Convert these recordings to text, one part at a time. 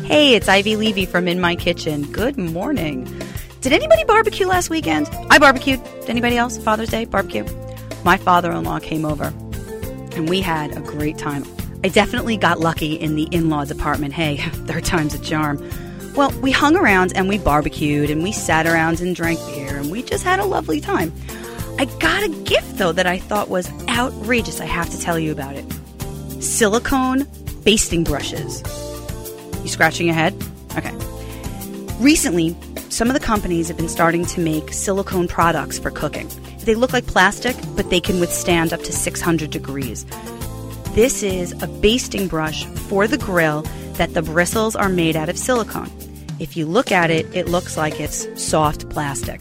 Hey, it's Ivy Levy from In My Kitchen. Good morning. Did anybody barbecue last weekend? I barbecued. Did anybody else? Father's Day barbecue? My father-in-law came over, and we had a great time. I definitely got lucky in the in-law department. Hey, third time's a charm. Well, we hung around and we barbecued and we sat around and drank beer and we just had a lovely time. I got a gift, though, that I thought was outrageous. I have to tell you about it. Silicone basting brushes. You scratching your head? Okay. Recently, some of the companies have been starting to make silicone products for cooking. They look like plastic, but they can withstand up to 600 degrees. This is a basting brush for the grill that the bristles are made out of silicone. If you look at it, it looks like it's soft plastic.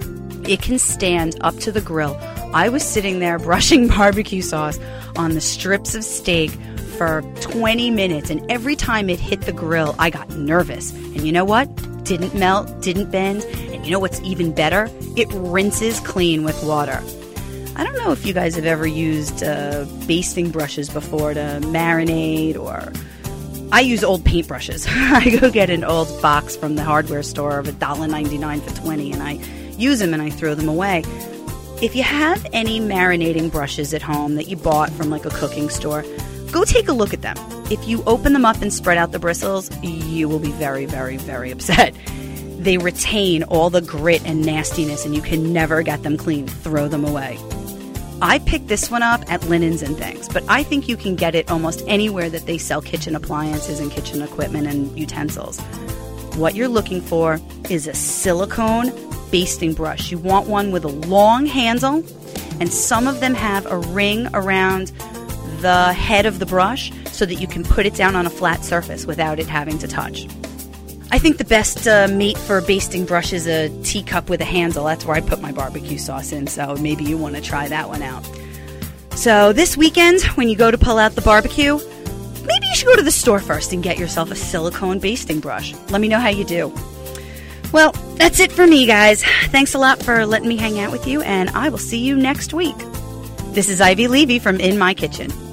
It can stand up to the grill. I was sitting there brushing barbecue sauce on the strips of steak for 20 minutes, and every time it hit the grill, I got nervous. And you know what? Didn't melt, didn't bend, and you know what's even better? It rinses clean with water. I don't know if you guys have ever used basting brushes before to marinate, or I use old paintbrushes. I go get an old box from the hardware store of $1.99 for 20, and I use them and I throw them away. If you have any marinating brushes at home that you bought from like a cooking store, go take a look at them. If you open them up and spread out the bristles, you will be very, very, very upset. They retain all the grit and nastiness and you can never get them clean. Throw them away. I picked this one up at Linens and Things, but I think you can get it almost anywhere that they sell kitchen appliances and kitchen equipment and utensils. What you're looking for is a silicone basting brush. You want one with a long handle, and some of them have a ring around the head of the brush so that you can put it down on a flat surface without it having to touch. I think the best mate for a basting brush is a teacup with a handle. That's where I put my barbecue sauce in, so maybe you want to try that one out. So this weekend, when you go to pull out the barbecue, maybe you should go to the store first and get yourself a silicone basting brush. Let me know how you do. Well, that's it for me, guys. Thanks a lot for letting me hang out with you, and I will see you next week. This is Ivy Levy from In My Kitchen.